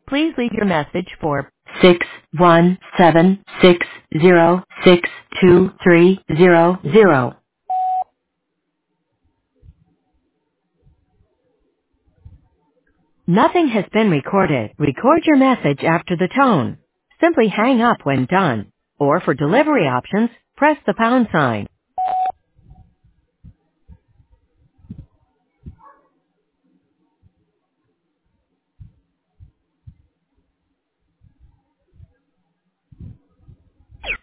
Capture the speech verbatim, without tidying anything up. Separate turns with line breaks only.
Please leave your message for six one seven six zero six two three zero zero. Nothing has been recorded. Record your message after the tone. Simply hang up when done. Or for delivery options, press the pound sign.